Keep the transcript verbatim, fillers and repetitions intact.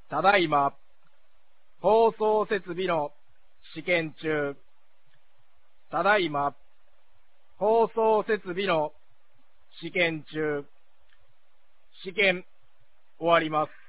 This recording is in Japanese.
ただいま、放送設備の試験中。ただいま、放送設備の試験中。試験終わります。